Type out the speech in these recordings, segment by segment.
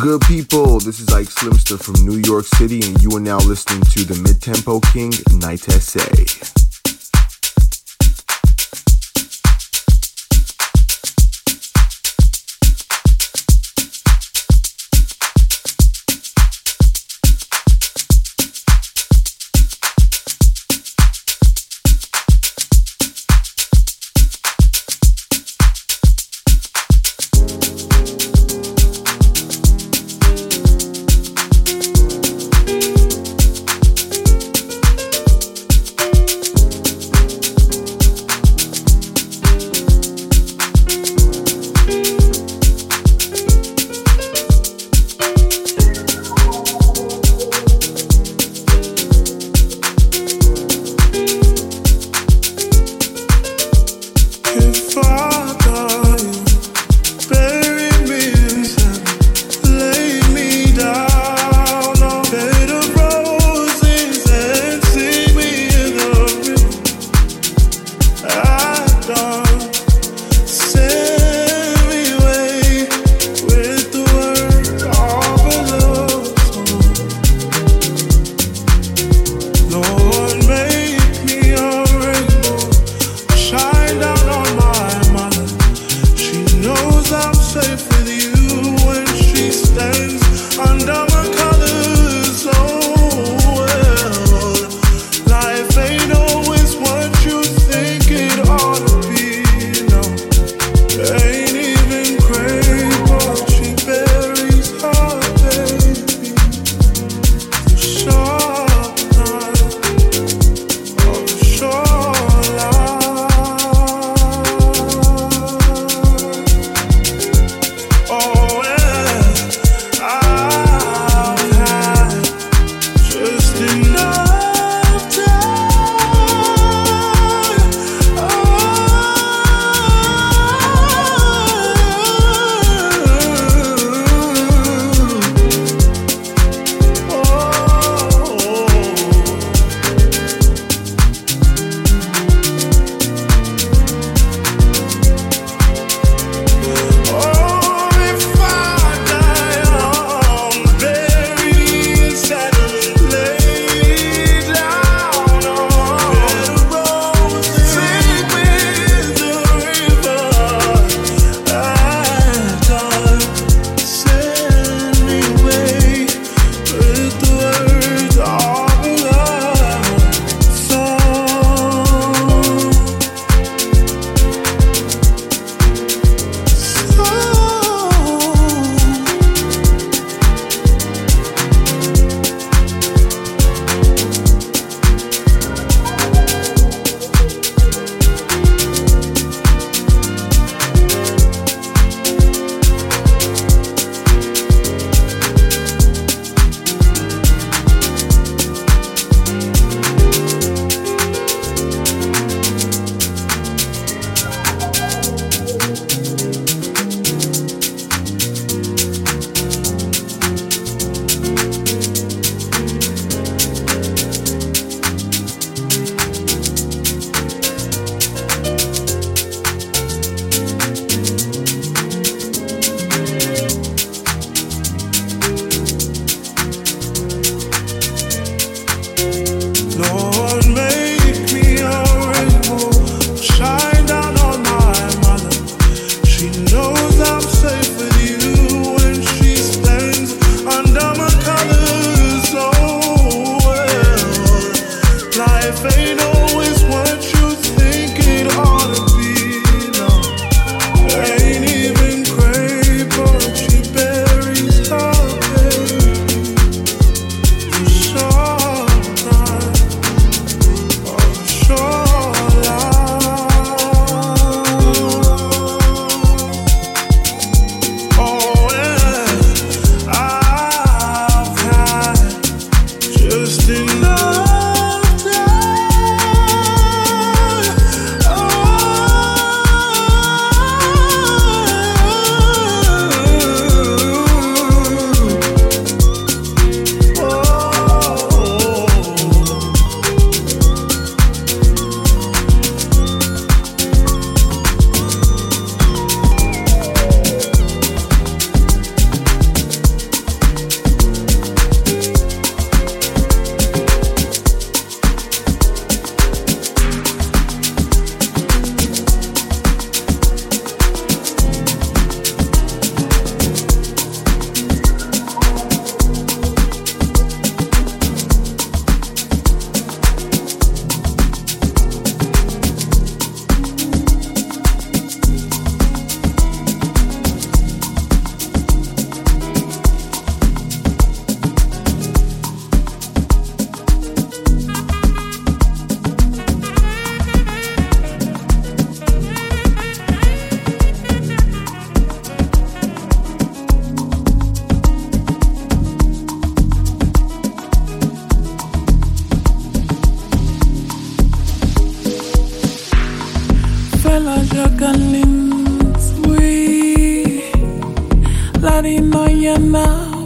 good, people? This is Ike Slimster from New York City, and you are now listening to the Mid-Tempo King, Night Essay.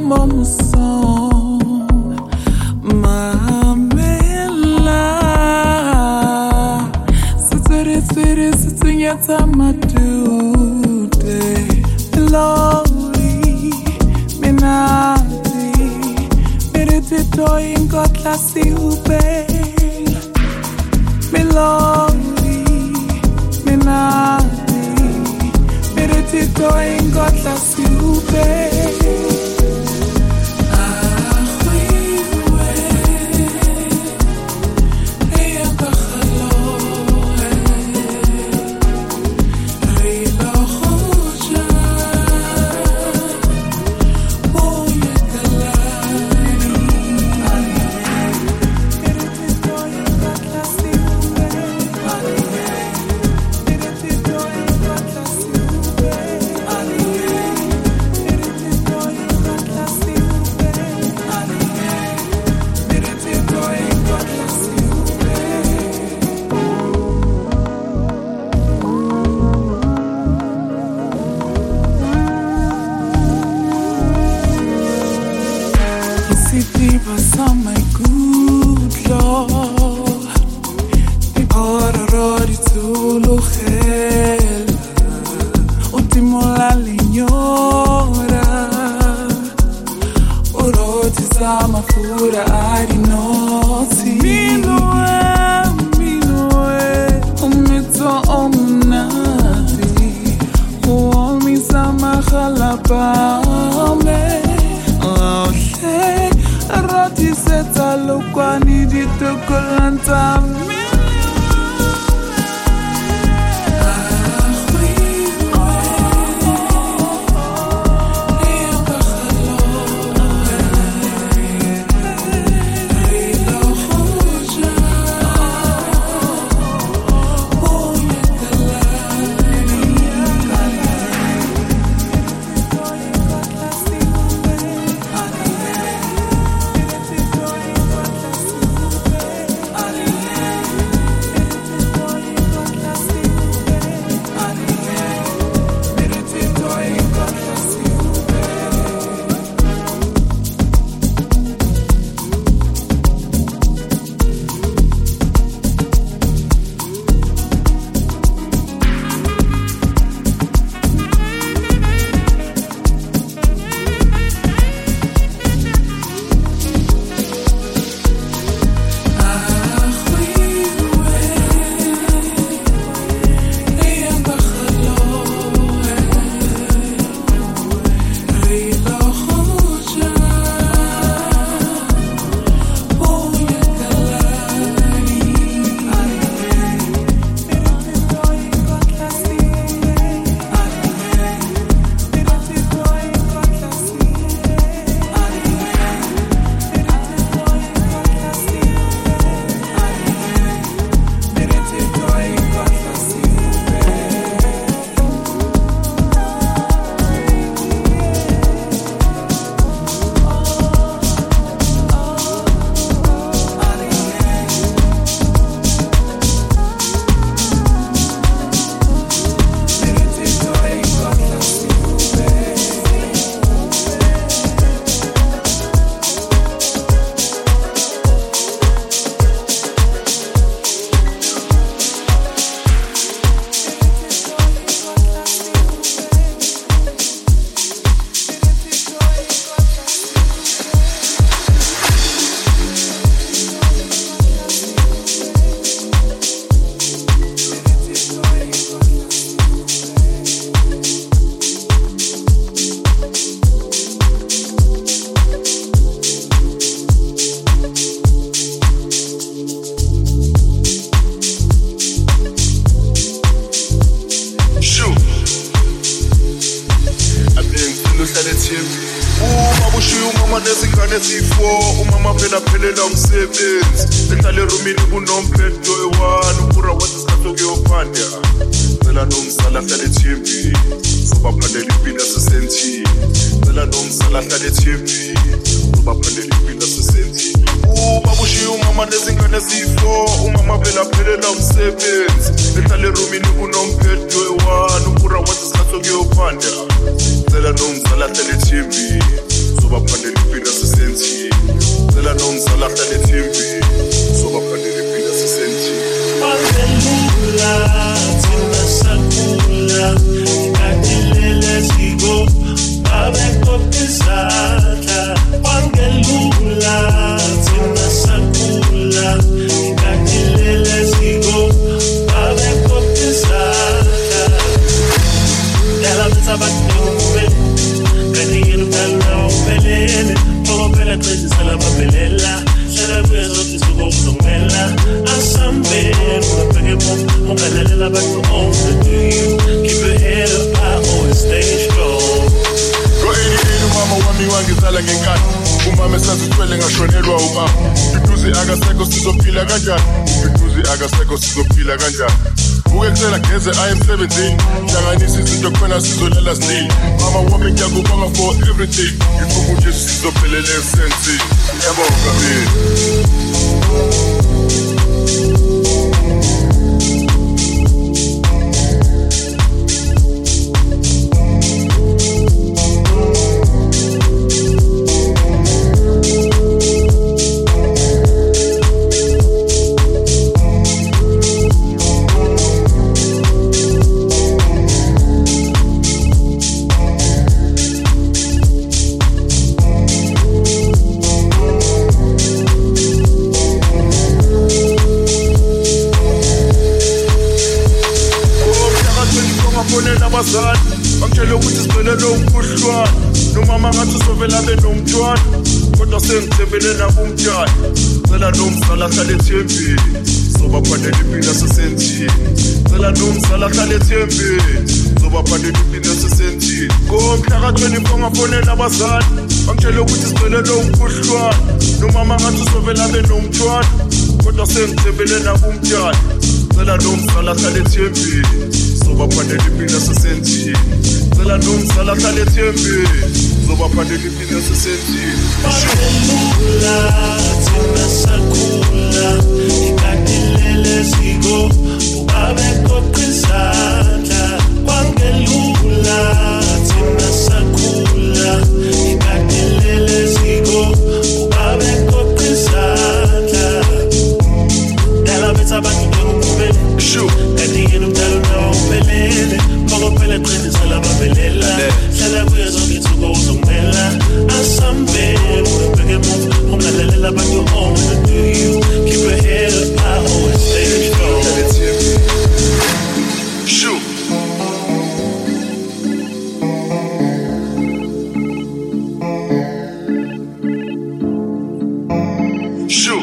mon son, mamela. Sitting at my duty, Lori, Minati, Meritito in Gotla Siubel, Milori, Minati, Meritito in Gotla Siubel. Cela non, ça la télé TV. Soba prendre phela crazy selabaphelela hlala kuyezothi suko uzongela asambe ungabheke ungalalela abantu only do you keep your head up high always stay strong Go mama wami wangizala ngenkani umama esazithwele ngashonelwa ubaba Duduzi akasekho sizophila kanjani Duduzi akasekho sizophila kanjani Uke kusela geze I am 17 hlanganisa izinto khona sizolala still mama wami ngiyakubonga for everything ngifuna nje sizophelele sensi ngiyabonga Angitshela ukuthi sibelele umkhuhlwane nomama ngathi uzovela benomntwana kodwa sengithembele nabo umntwana cela nomzala hlale ethembeni sobaphandela impilo sesenzile cela nomzala hlale ethembeni sobaphandela impilo sesenzile ngomhla ka-24 ngafonela abazali angitshela ukuthi sibelele umkhuhlwane nomama ngathi uzovela benomntwana kodwa sengithembele nabo umntwana cela nomzala hlale ethembeni sobaphandela impilo sesenzile cela nomzala hlale ethembeni sobaphandela impilo sesenzile Hallelujah, thina sakhula ikadilele siko ubabe koqizandla kwangelula thina sakhula ikadilele siko ubabe koqizandla dala betha abantu bekubele shu kanti umdalo nawo uphelele phela qini selabaphelela hlala kuye zonke insuku uzongela asambe ubheke ungalalela abantu only do you keep your head up high always stay strong shu shu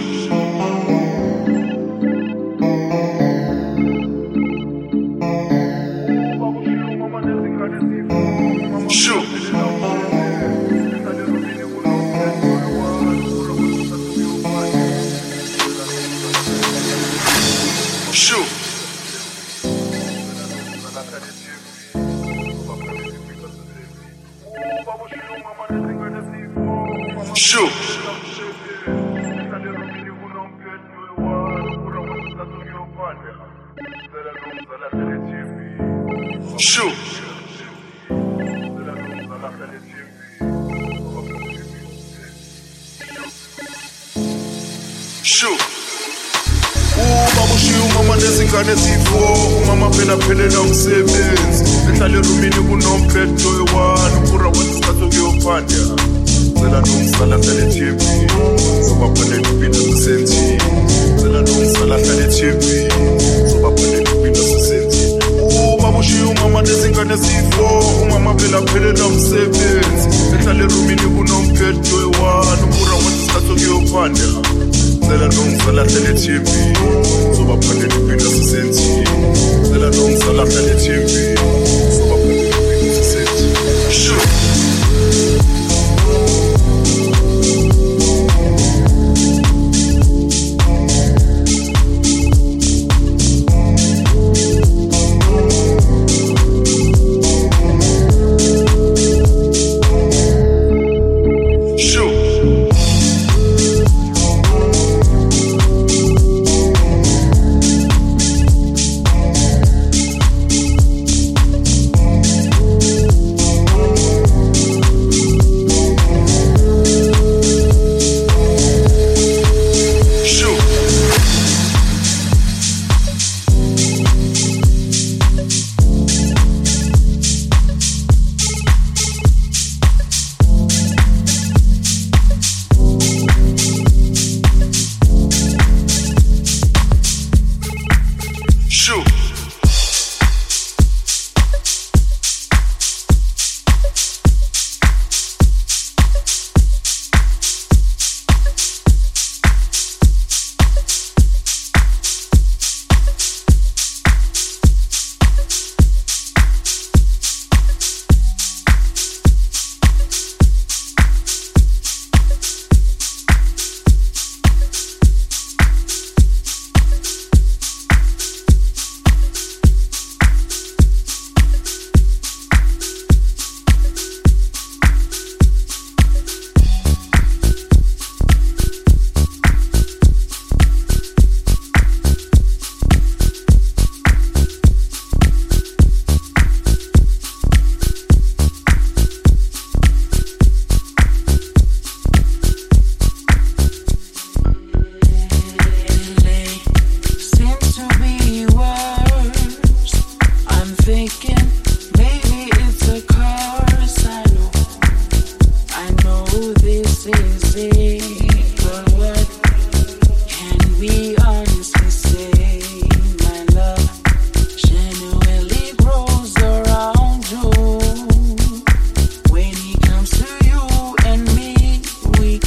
Sure. Sure. Sure. Baba ushiya umama nezingane ezifo umama phela phelela umsebenzi ehlala erumini kunomphetho one ukura wesikhathi kuyophanda cela nomzala hlale ethembeni sobaphandela impilo sesenzile cela nomzala hlale ethembeni sobaphandela impilo sesenzile baba ushiya umama nezingane ezifo umama phela phelela umsebenzi ehlala erumini kunomphetho one ukura wesikhathi kuyophanda cela nomzala hlale ethembeni sobaphandela impilo sesenzile cela nomzala hlale ethembeni sobaphandela impilo sesenzile sure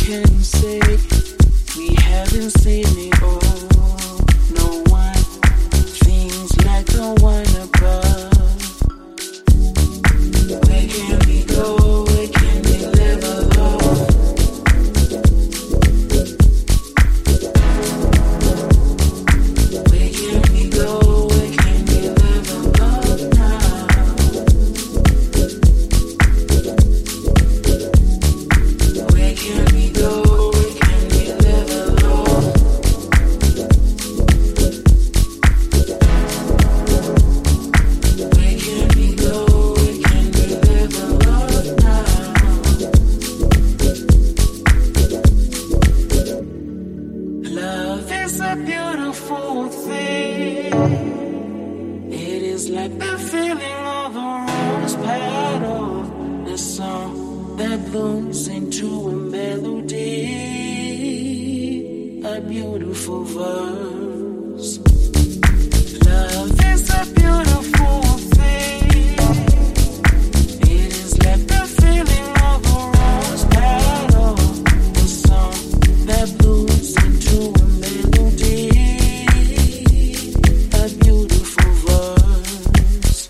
can say we haven't seen it all. No one things like the one above. Where can we go? Where can we live alone? Where can we go? Where can we live alone now? Where can we go? Where can we live alone? Where can we go? Where can we live alone now? Love is a beautiful thing. It is like the feeling of a rose petal, the song that blooms into a melody, a beautiful verse. Love is a beautiful thing. It is like the feeling of a rose petal, the song that blooms into a melody, a beautiful verse.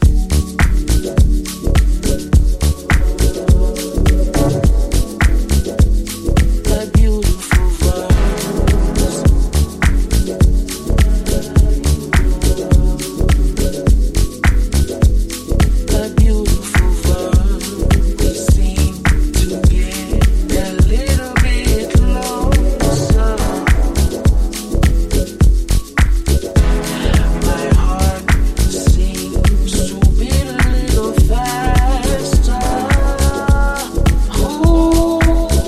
A beautiful verse. A beautiful verse. We seem to get a little bit closer. My heart seems to beat a little faster. Ooh.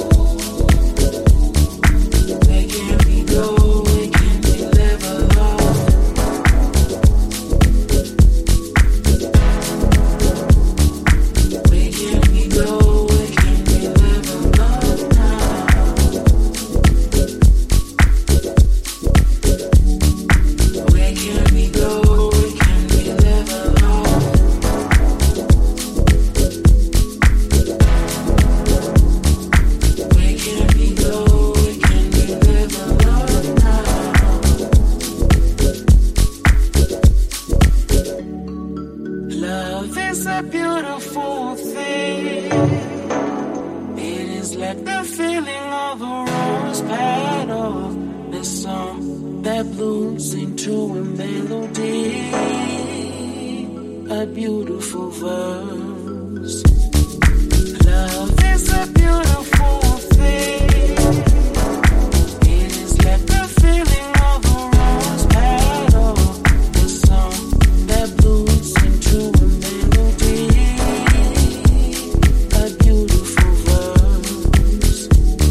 Where can we go? Where can we live alone? Where can we go? Where can we live alone now? Where can we go? Where can we live alone? Where can we go? Where can we live alone now? Love is a beautiful thing. It is like the feeling of a rose petal, the song that blooms into a melody, a beautiful verse. Love is a beautiful thing. It is like the feeling of a rose petal, the song that blooms into a melody, a beautiful verse.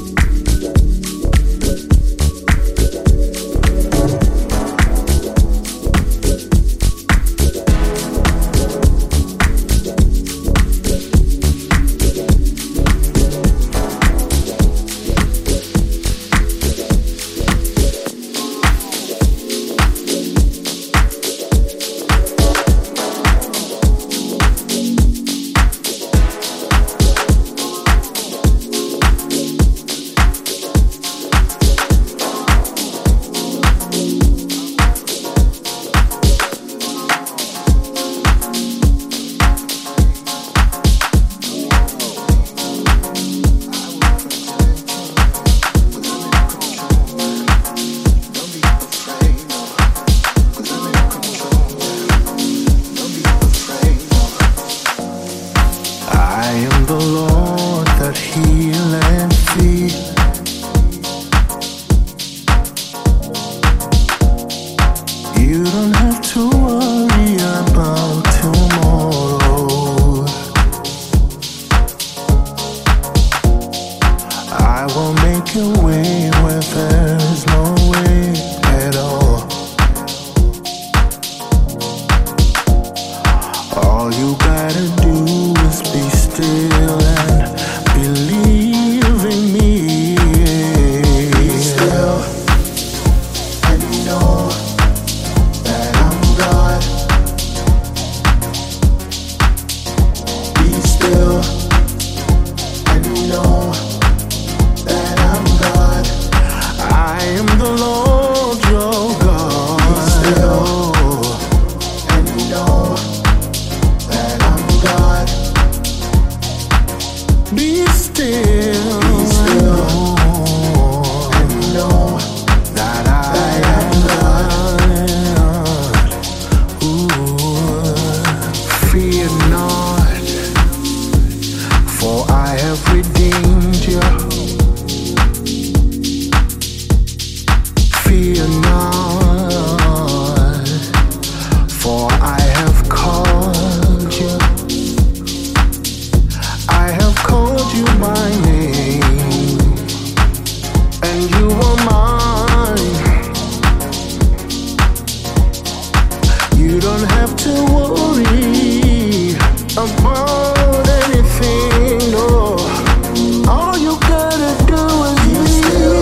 I am the Lord that heal and feed. You don't have to worry about tomorrow. I will make a way where there's no way at all. All you gotta do is be still and believe in me. Be still and know that I'm God. Be still and know that I'm and you are mine. You don't have to worry about anything, no. All you gotta do is be still.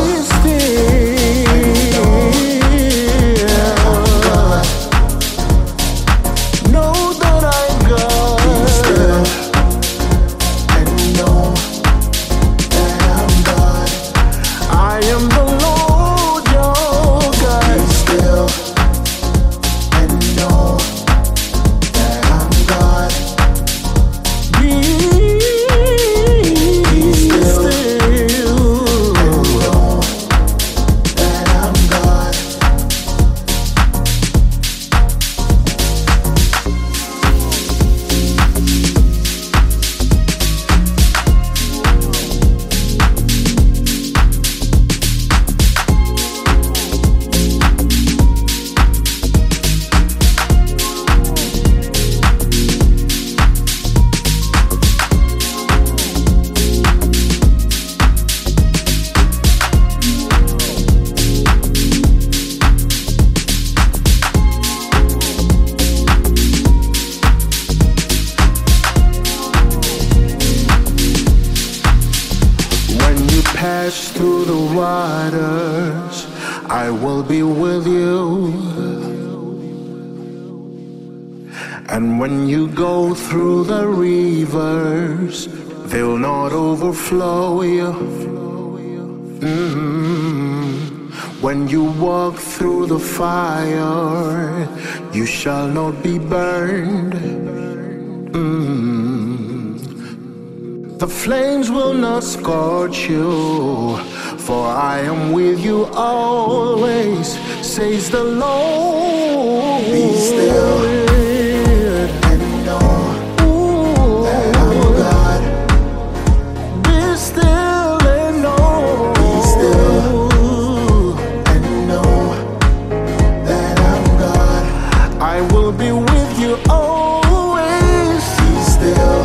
Know that I'm God. Be still and know that I'm God. I am the Lord your God. Be still and know that I'm God. Be still and know that I'm God. When you pass through the waters, I will be with you. And when you go through the rivers, they'll not overflow you. When you walk through the fire, you shall not be burned. The flames will not scorch you, for I am with you always, says the Lord. Be still and know that I'm God. Be still and know. Be still and know that I'm God. I will be with you always. Be still.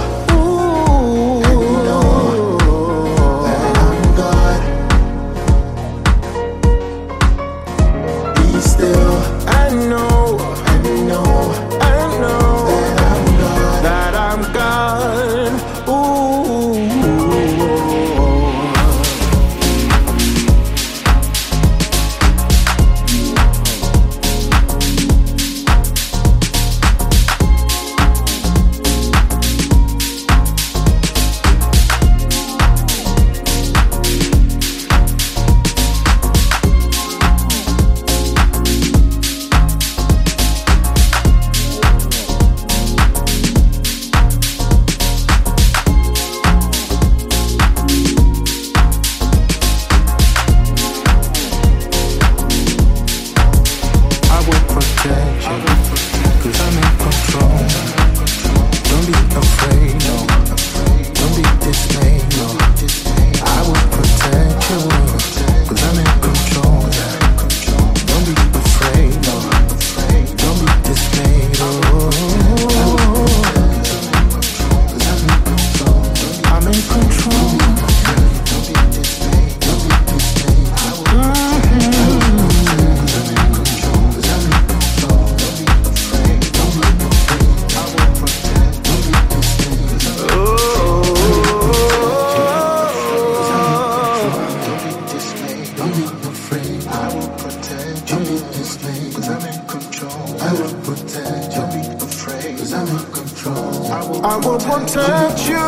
I will protect you.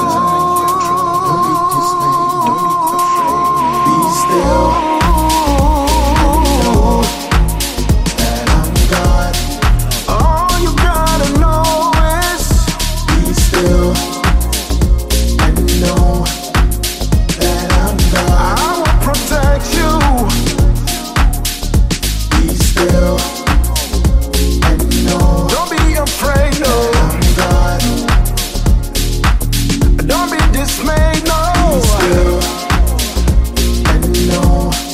Be still. That I'm God. All you gotta know is be still and know that I'm God. I will protect you. Be still and know. Don't be afraid, no. Don't be dismayed, no. Be still and know.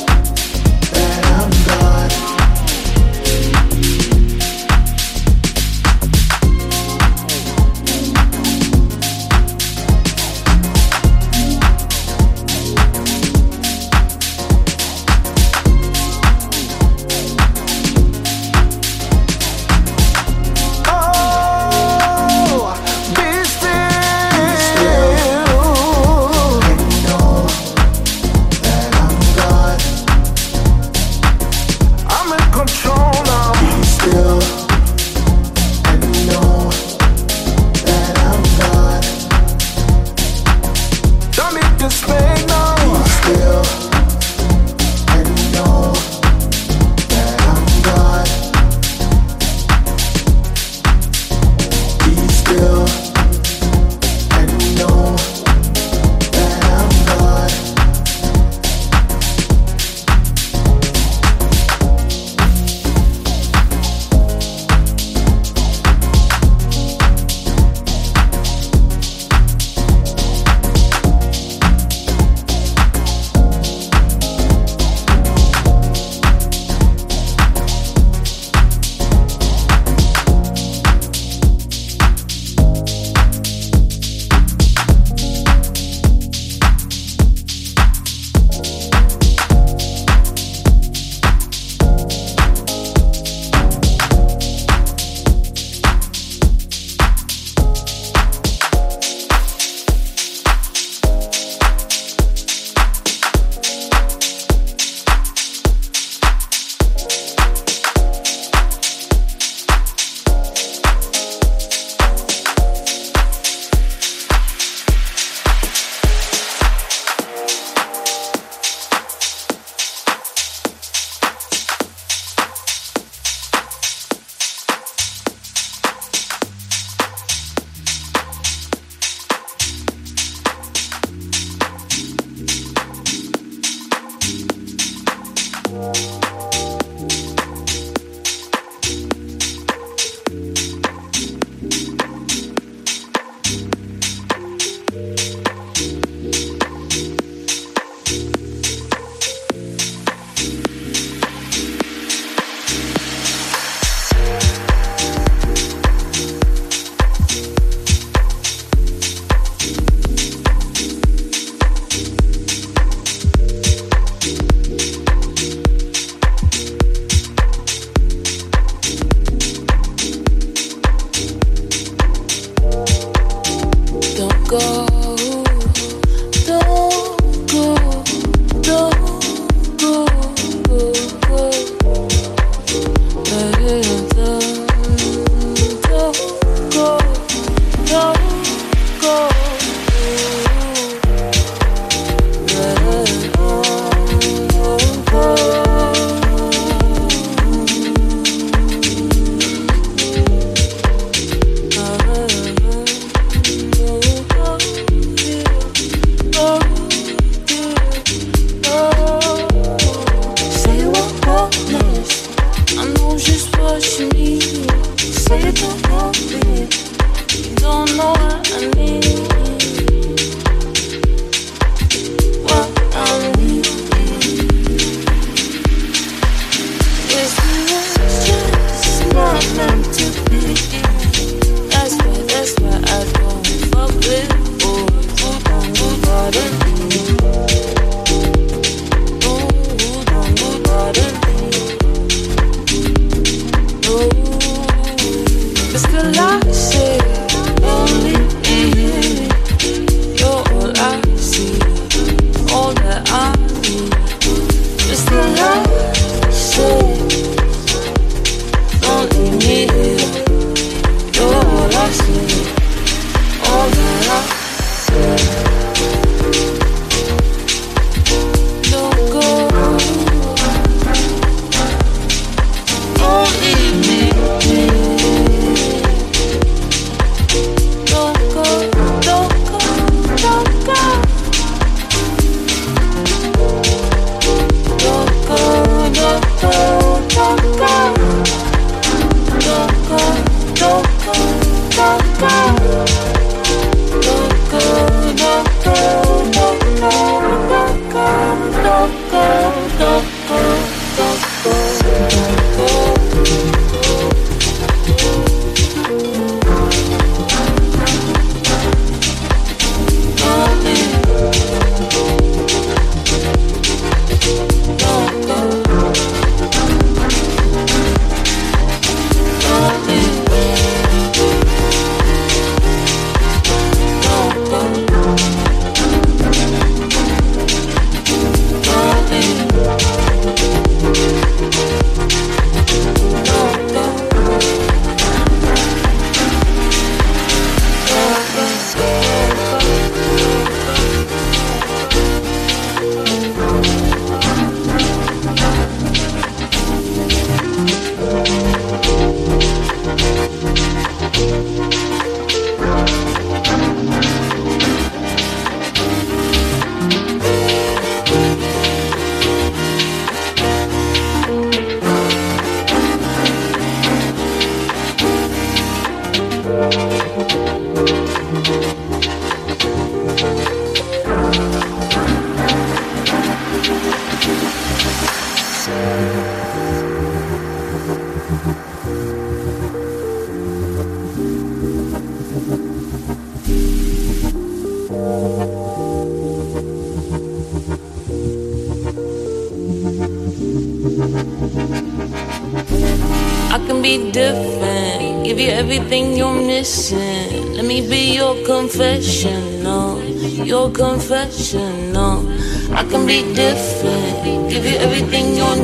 I can be different, give you everything you're missing. Let me be your confessional, your confessional. I can be different, give you everything you're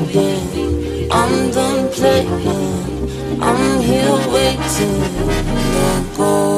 needing. I'm done playing, I'm here waiting. Don't go.